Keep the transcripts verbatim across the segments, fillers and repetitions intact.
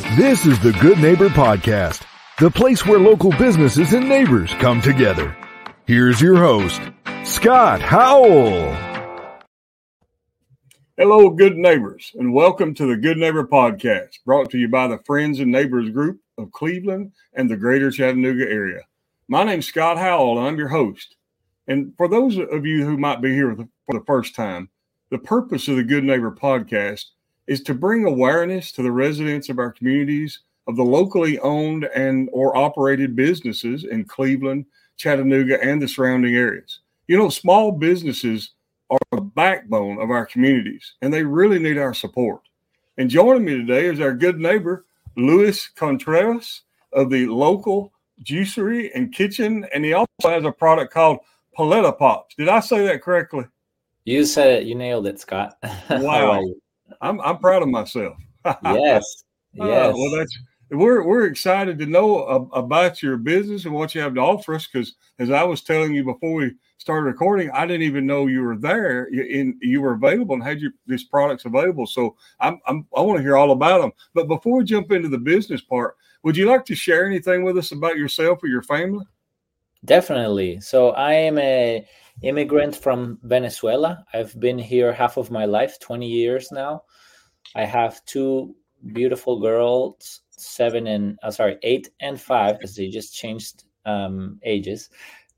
This is the Good Neighbor Podcast, the place where local businesses and neighbors come together. Here's your host, Scott Howell. Hello, good neighbors, and welcome to the Good Neighbor Podcast, brought to you by the Friends and Neighbors Group of Cleveland and the greater Chattanooga area. My name's Scott Howell, and I'm your host. And for those of you who might be here for the first time, the purpose of the Good Neighbor Podcast is to bring awareness to the residents of our communities of the locally owned and or operated businesses in Cleveland, Chattanooga, and the surrounding areas. You know, small businesses are the backbone of our communities, and they really need our support. And joining me today is our good neighbor, Luis Contreras of the local juicery and kitchen, and he also has a product called Paleta Pops. Did I say that correctly? You said it. You nailed it, Scott. Wow. I'm I'm proud of myself. Yes. Yes. Uh, well, that's we're we're excited to know uh, about your business and what you have to offer us. Because as I was telling you before we started recording, I didn't even know you were there. You, in, you were available and had your these products available. So I'm, I'm I want to hear all about them. But before we jump into the business part, would you like to share anything with us about yourself or your family? Definitely. So I am a immigrant from Venezuela. I've been here half of my life, twenty years now. I have two beautiful girls, seven and uh, sorry, eight and five, because they just changed um, ages.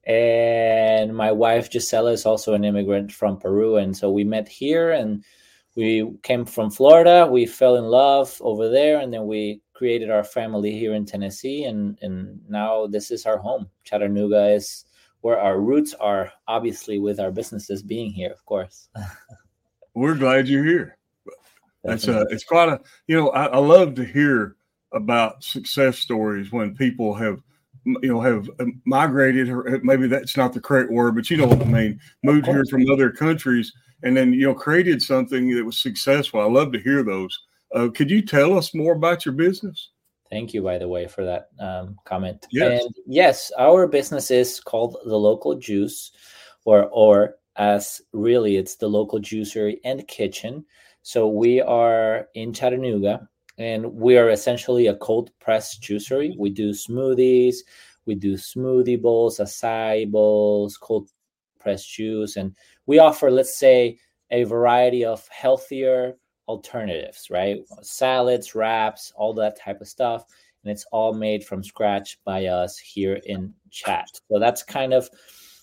And my wife Gisela is also an immigrant from Peru, and so we met here, and we came from Florida. We fell in love over there, and then we created our family here in Tennessee, and and now this is our home. Chattanooga is where our roots are, obviously, with our businesses being here, of course. We're glad you're here. That's uh, it's quite a, you know, I, I love to hear about success stories when people have, you know, have migrated, or maybe that's not the correct word, but you know what I mean, moved here from other countries and then, you know, created something that was successful. I love to hear those. Uh, could you tell us more about your business? Thank you, by the way, for that um, comment. Yes. And yes, our business is called The Local Juice, or or as really it's The Local Juicery and Kitchen. So we are in Chattanooga, and we are essentially a cold press juicery. We do smoothies, we do smoothie bowls, acai bowls, cold press juice, and we offer, let's say, a variety of healthier alternatives, right? Salads, wraps, all that type of stuff. And it's all made from scratch by us here in Chat. So that's kind of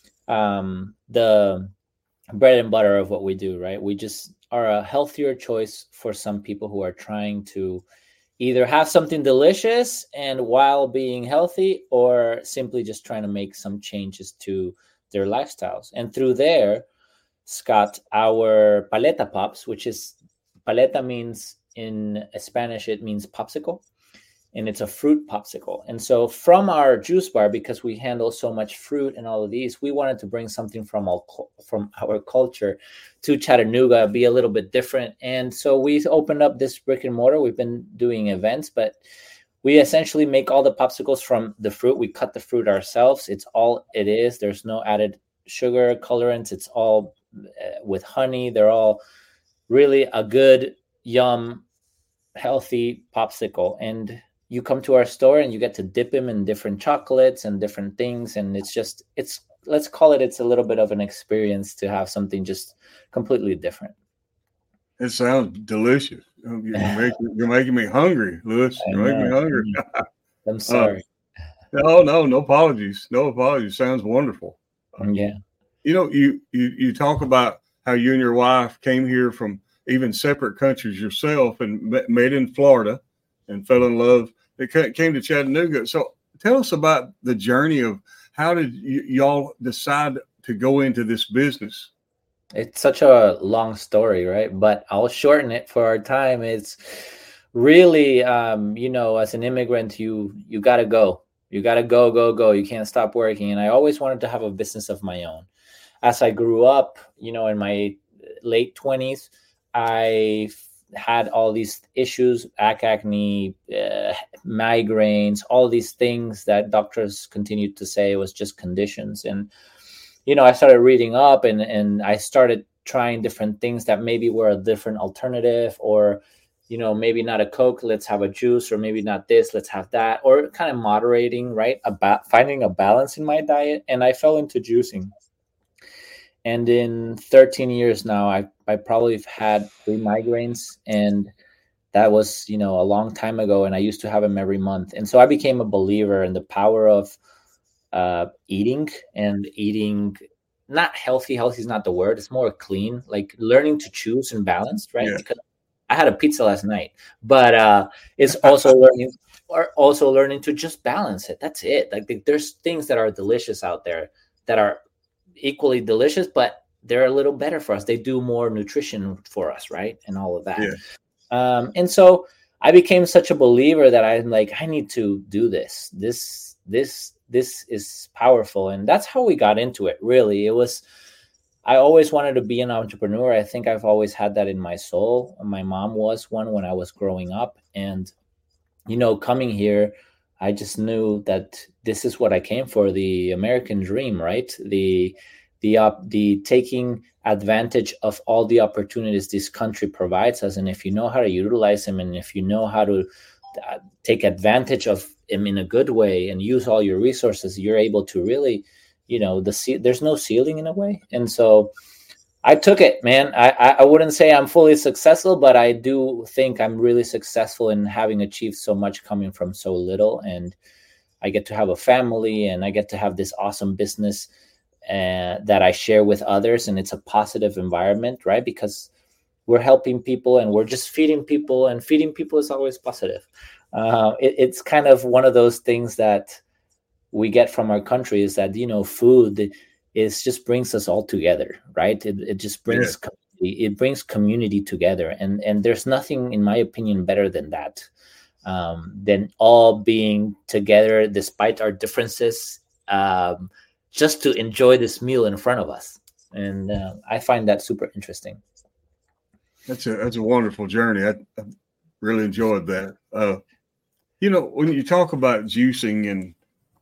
um, the bread and butter of what we do, right? We just are a healthier choice for some people who are trying to either have something delicious and while being healthy, or simply just trying to make some changes to their lifestyles. And through there, Scott, our Paleta Pops, which is paleta means in Spanish, it means popsicle, and it's a fruit popsicle. And so from our juice bar, because we handle so much fruit and all of these, we wanted to bring something from our, from our culture to Chattanooga, be a little bit different. And so we opened up this brick and mortar. We've been doing events, but we essentially make all the popsicles from the fruit. We cut the fruit ourselves. It's all it is. There's no added sugar, colorants. It's all with honey. They're all really a good, yum, healthy popsicle. And you come to our store and you get to dip them in different chocolates and different things. And it's just, it's, let's call it, it's a little bit of an experience to have something just completely different. It sounds delicious. You're making, you're making me hungry, Louis. You're making me hungry. I'm sorry. Uh, no, no, no apologies. No apologies. Sounds wonderful. Yeah. You know, you, you, you talk about how you and your wife came here from even separate countries yourself and met, met in Florida and fell in love. They came to Chattanooga. So tell us about the journey of how did y- y'all decide to go into this business? It's such a long story, right? But I'll shorten it for our time. It's really, um, you know, as an immigrant, you you got to go. You got to go, go, go. You can't stop working. And I always wanted to have a business of my own. As I grew up, you know, in my late twenties, I had all these issues, acne, uh, migraines, all these things that doctors continued to say was just conditions. And, you know, I started reading up and, and I started trying different things that maybe were a different alternative, or you know, maybe not a Coke, let's have a juice, or maybe not this, let's have that, or kind of moderating, right? About finding a balance in my diet. And I fell into juicing. And in thirteen years now, I, I probably have had three migraines, and that was, you know, a long time ago. And I used to have them every month. And so I became a believer in the power of uh, eating and eating, not healthy. Healthy is not the word. It's more clean, like learning to choose and balance, right? Yeah. Because I had a pizza last night, but uh, it's also learning, or also learning to just balance it. That's it. Like there's things that are delicious out there that are equally delicious, but they're a little better for us. They do more nutrition for us, right? And all of that. Yeah. Um, and so I became such a believer that I'm like, I need to do this. This, this, this is powerful. And that's how we got into it. Really. It was, I always wanted to be an entrepreneur. I think I've always had that in my soul. My mom was one when I was growing up. And, you know, coming here, I just knew that this is what I came for, the American dream, right? The, the, uh, the taking advantage of all the opportunities this country provides us. And if you know how to utilize them, and if you know how to uh, take advantage of them in a good way and use all your resources, you're able to really, you know, the there's no ceiling in a way. And so I took it, man. I, I wouldn't say I'm fully successful, but I do think I'm really successful in having achieved so much coming from so little. And I get to have a family, and I get to have this awesome business uh, that I share with others. And it's a positive environment, right? Because we're helping people and we're just feeding people, and feeding people is always positive. Uh, it, it's kind of one of those things that we get from our country, is that, you know, food is just brings us all together, right? It, it just brings, yeah. community, it brings community together. And, and there's nothing, in my opinion, better than that, um, than all being together despite our differences, um, just to enjoy this meal in front of us. And uh, I find that super interesting. That's a, that's a wonderful journey. I, I really enjoyed that. Uh, you know, when you talk about juicing and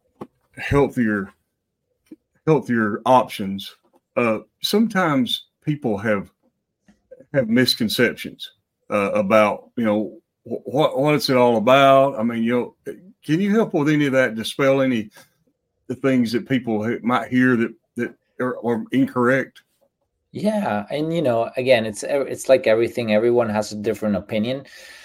healthier healthier options, uh sometimes people have have misconceptions uh, about, you know, what what it's all about. I mean, you know, can you help with any of that, dispel any the things that people might hear that that are, are incorrect? Yeah, and you know, again, it's it's like everything. Everyone has a different opinion.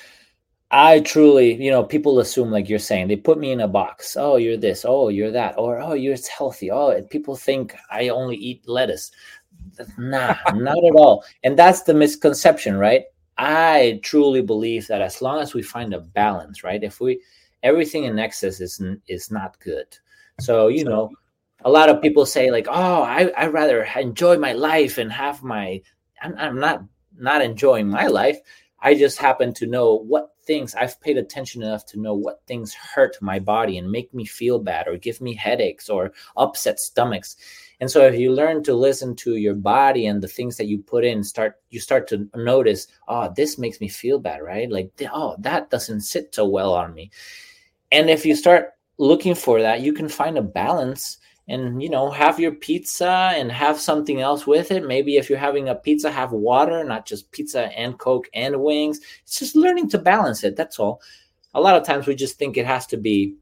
I truly, you know, people assume, like you're saying, they put me in a box. Oh, you're this. Oh, you're that. Or, oh, you're healthy. Oh, people think I only eat lettuce. Nah, not at all. And that's the misconception, right? I truly believe that as long as we find a balance, right? If we, everything in excess is, is not good. So, you know, a lot of people say like, oh, I, I'd rather enjoy my life and have my, I'm, I'm not, not enjoying my life. I just happen to know what things, I've paid attention enough to know what things hurt my body and make me feel bad, or give me headaches, or upset stomachs. And so if you learn to listen to your body and the things that you put in, start, you start to notice, oh, this makes me feel bad, right? Like, oh, that doesn't sit so well on me. And if you start looking for that, you can find a balance. And, you know, have your pizza and have something else with it. Maybe if you're having a pizza, have water, not just pizza and Coke and wings. It's just learning to balance it. That's all. A lot of times we just think it has to be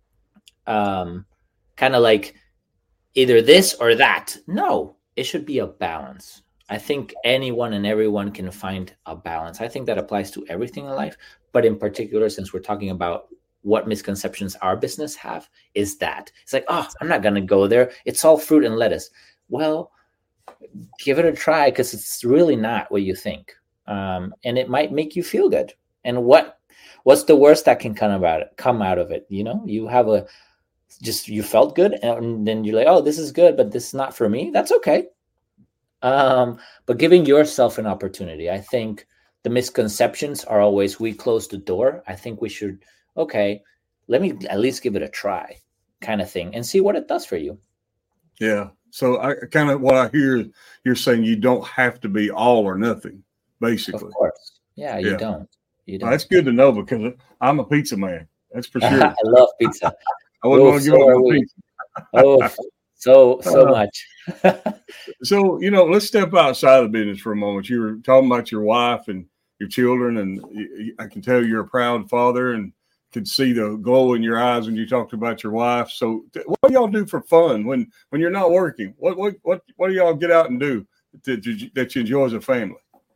um, kind of like either this or that. No, it should be a balance. I think anyone and everyone can find a balance. I think that applies to everything in life. But in particular, since we're talking about what misconceptions our business have, is that it's like, oh, I'm not going to go there. It's all fruit and lettuce. Well, give it a try, because it's really not what you think. Um, and it might make you feel good. And what, what's the worst that can come about it, come out of it? You know, you have a, just, you felt good, and then you're like, oh, this is good, but this is not for me. That's okay. Um, but giving yourself an opportunity. I think the misconceptions are always, we close the door. I think we should, okay, let me at least give it a try, kind of thing, and see what it does for you. Yeah. So I kind of, what I hear you're saying, you don't have to be all or nothing, basically. Of course. Yeah, you yeah. don't. You don't. Well, that's good to know, because I'm a pizza man. That's for sure. I love pizza. I wouldn't oh, want to give so up my pizza. oh, so, so uh, much. So, you know, let's step outside of the business for a moment. You were talking about your wife and, your children, and I can tell you're a proud father, and could see the glow in your eyes when you talked about your wife. So, what do y'all do for fun when when you're not working? What what what what do y'all get out and do that you, that you enjoy as a family?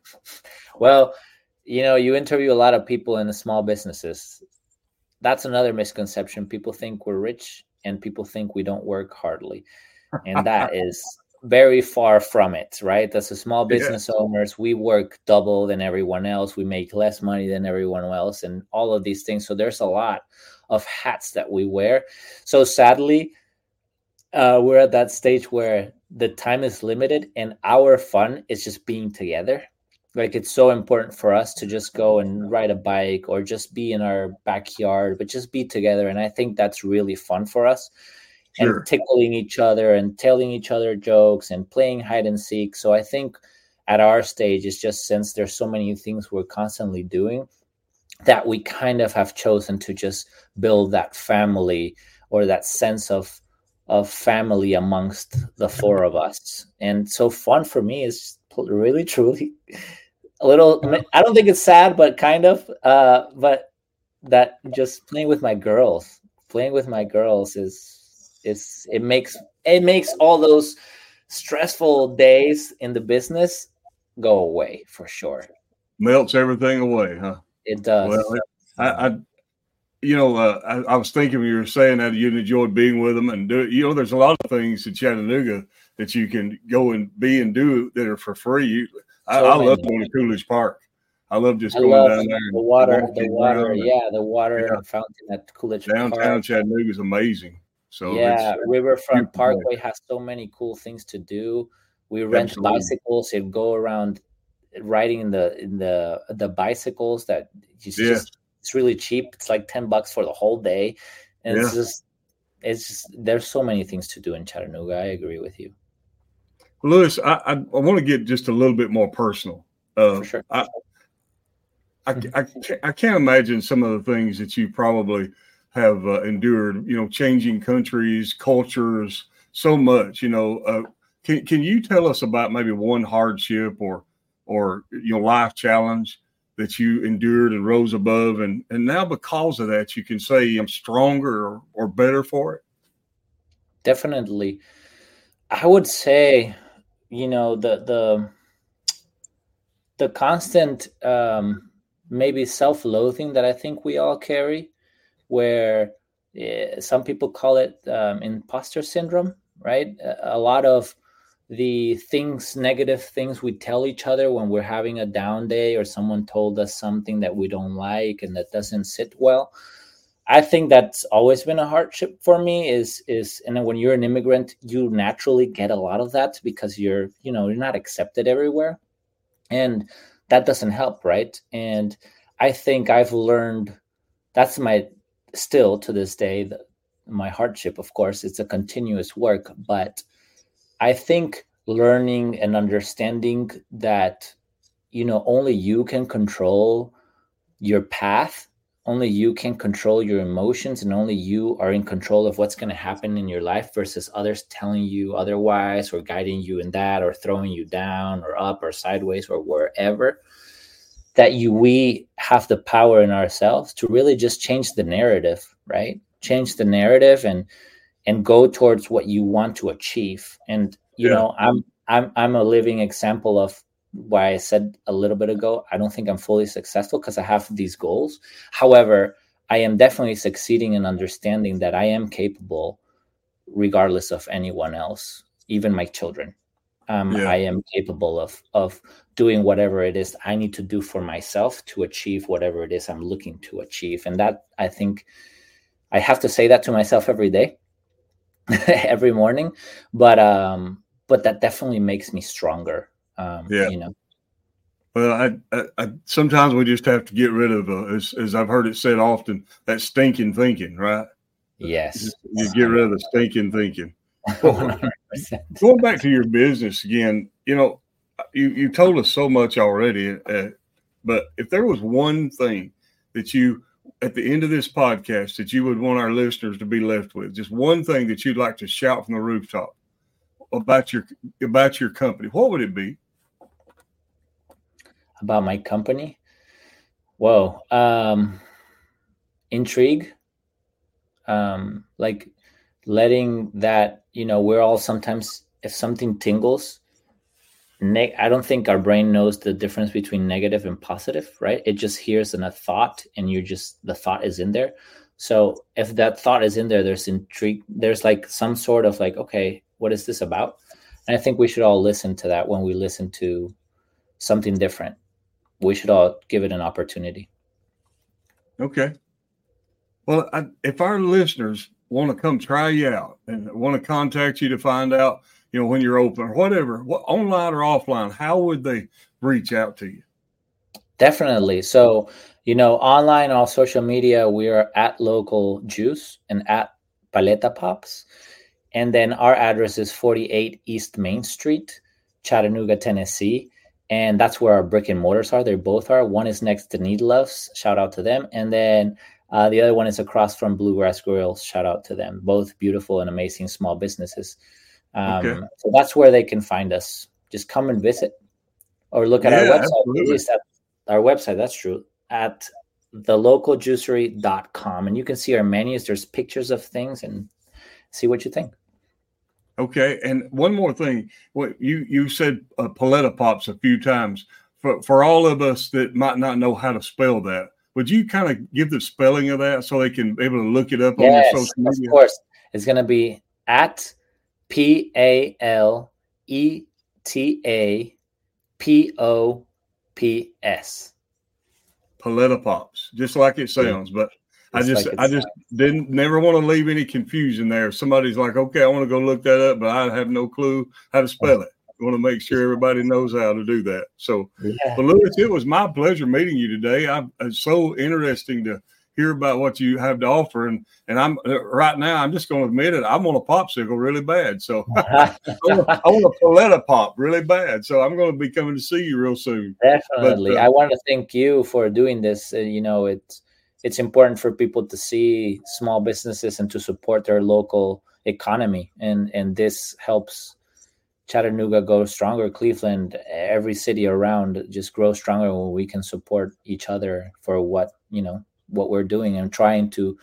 Well, you know, you interview a lot of people in the small businesses. That's another misconception. People think we're rich, and people think we don't work hardly, and that is very far from it, right? As a small business yeah. owners, we work double than everyone else. We make less money than everyone else, and all of these things. So there's a lot of hats that we wear. So sadly, uh, we're at that stage where the time is limited, and our fun is just being together. Like, it's so important for us to just go and ride a bike or just be in our backyard, but just be together. And I think that's really fun for us. Sure. And tickling each other and telling each other jokes and playing hide and seek. So I think at our stage, it's just, since there's so many things we're constantly doing, that we kind of have chosen to just build that family, or that sense of of family amongst the four of us. And so fun for me is really, truly a little, I don't think it's sad, but kind of, uh, but that just playing with my girls, playing with my girls is, It's, it makes it makes all those stressful days in the business go away for sure. Melts everything away, huh? It does. Well, I, I you know, uh, I, I was thinking when you were saying that you enjoyed being with them and do it. You know, there's a lot of things in Chattanooga that you can go and be and do that are for free. You, I, so I love going to Coolidge Park. I love just I going love down there. The water, the water, yeah, the water yeah. fountain at Coolidge Downtown Park. Downtown Chattanooga is amazing. So yeah, Riverfront Parkway has so many cool things to do. We rent Absolutely. bicycles and go around riding in the in the the bicycles. That it's yeah. just it's really cheap. It's like ten bucks for the whole day, and yeah. it's just it's just there's so many things to do in Chattanooga. I agree with you, Louis. I I, I want to get just a little bit more personal. Uh, for sure. I, I I I can't imagine some of the things that you probably have uh, endured, you know, changing countries, cultures, so much, you know, uh, can, can you tell us about maybe one hardship or, or, you know, life challenge that you endured and rose above? And, and now because of that, you can say I'm stronger or, or better for it. Definitely. I would say, you know, the, the, the constant, um, maybe self-loathing that I think we all carry, where uh, some people call it um, imposter syndrome, right? A, a lot of the things, negative things we tell each other when we're having a down day, or someone told us something that we don't like and that doesn't sit well. I think that's always been a hardship for me is, is, and then when you're an immigrant, you naturally get a lot of that because you're, you know, you're not accepted everywhere, and that doesn't help. Right. And I think I've learned, that's my, still to this day, the, my hardship, of course, it's a continuous work, but I think learning and understanding that, you know, only you can control your path, only you can control your emotions, and only you are in control of what's going to happen in your life versus others telling you otherwise, or guiding you in that, or throwing you down or up or sideways or wherever. That you, we have the power in ourselves to really just change the narrative, right? Change the narrative and and go towards what you want to achieve. And you yeah. know, I'm I'm I'm a living example of why I said a little bit ago, I don't think I'm fully successful because I have these goals. However, I am definitely succeeding in understanding that I am capable, regardless of anyone else, even my children. Um, yeah. I am capable of of doing whatever it is I need to do for myself to achieve whatever it is I'm looking to achieve. And that, I think I have to say that to myself every day, every morning. But um, but that definitely makes me stronger. Um, yeah. You know. Well, I, I, I sometimes we just have to get rid of, uh, as, as I've heard it said often, that stinking thinking, right? Yes. You, you get rid of the stinking thinking. one hundred percent. Going back to your business again, you know, you, you told us so much already, uh, but if there was one thing that you, at the end of this podcast, that you would want our listeners to be left with, just one thing that you'd like to shout from the rooftop about your about your company, what would it be? About my company? Whoa. Um, intrigue. Um, like letting that, you know, we're all sometimes, if something tingles, ne- I don't think our brain knows the difference between negative and positive, right? It just hears in a thought and you just, the thought is in there. So if that thought is in there, there's intrigue, there's like some sort of like, okay, what is this about? And I think we should all listen to that when we listen to something different. We should all give it an opportunity. Okay. Well, I, if our listeners want to come try you out and want to contact you to find out, you know, when you're open or whatever, what, online or offline, how would they reach out to you? Definitely. So, you know, online, on social media, we are at Local Juice and at Paleta Pops. And then our address is forty-eight East Main Street, Chattanooga, Tennessee. And that's where our brick and mortars are. They both are. One is next to Need Loves. Shout out to them. And then uh, the other one is across from Bluegrass Grills. Shout out to them. Both beautiful and amazing small businesses. Um, okay. So that's where they can find us. Just come and visit or look at yeah, our website. At our website, that's true, at the local juicery dot com. And you can see our menus. There's pictures of things and see what you think. Okay. And one more thing. What you, you said uh, Paleta Pops a few times. For, for all of us that might not know how to spell that, would you kind of give the spelling of that so they can be able to look it up yes, on your social media? Of course. It's going to be at P A L E T A P O P S. Paleta Pops, just like it sounds. But I just, like I just sounds. didn't never want to leave any confusion there. Somebody's like, okay, I want to go look that up, but I have no clue how to spell it. I want to make sure everybody knows how to do that. So, yeah. But Louis, it was my pleasure meeting you today. I, it's so interesting to hear about what you have to offer. And and I'm right now, I'm just going to admit it. I want a popsicle really bad. So I, want, I want a Paleta Pop really bad. So I'm going to be coming to see you real soon. Definitely. But, uh, I want to thank you for doing this. Uh, you know, it's, it's important for people to see small businesses and to support their local economy. And, and this helps Chattanooga go stronger. Cleveland, every city around just grow stronger when we can support each other for what, you know, what we're doing and trying to,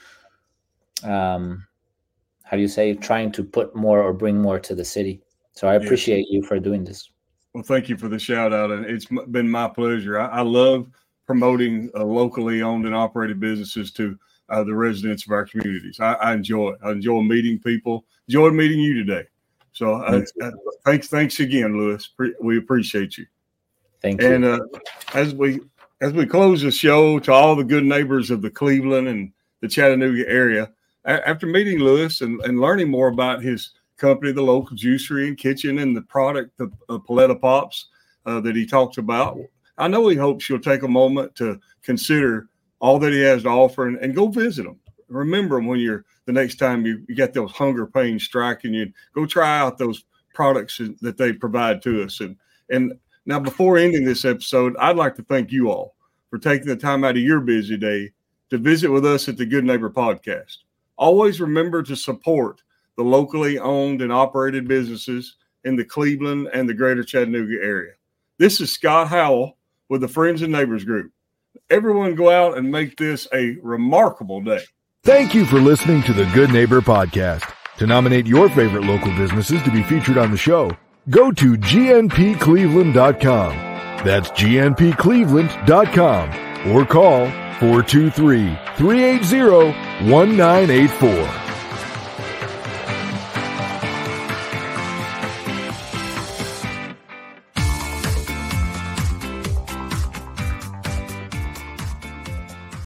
um, how do you say, trying to put more or bring more to the city. So I appreciate yeah. you for doing this. Well, thank you for the shout out. And it's been my pleasure. I, I love promoting uh, locally owned and operated businesses to uh, the residents of our communities. I, I enjoy it. I enjoy meeting people, enjoyed meeting you today. So uh, uh, thanks, thanks again, Louis. Pre- we appreciate you. Thank you. And uh, as we, As we close the show, to all the good neighbors of the Cleveland and the Chattanooga area, a- after meeting Louis and, and learning more about his company, the Local Juicery and Kitchen, and the product, the uh, Paleta Pops uh, that he talks about, I know he hopes you'll take a moment to consider all that he has to offer and, and go visit him. Remember him when you're the next time you, you get those hunger pains striking you. Go try out those products that they provide to us. And and now, before ending this episode, I'd like to thank you all for taking the time out of your busy day to visit with us at the Good Neighbor Podcast. Always remember to support the locally owned and operated businesses in the Cleveland and the greater Chattanooga area. This is Scott Howell with the Friends and Neighbors Group. Everyone go out and make this a remarkable day. Thank you for listening to the Good Neighbor Podcast. To nominate your favorite local businesses to be featured on the show, go to G N P Cleveland dot com. That's G N P Cleveland dot com or call four two three, three eight zero, one nine eight four.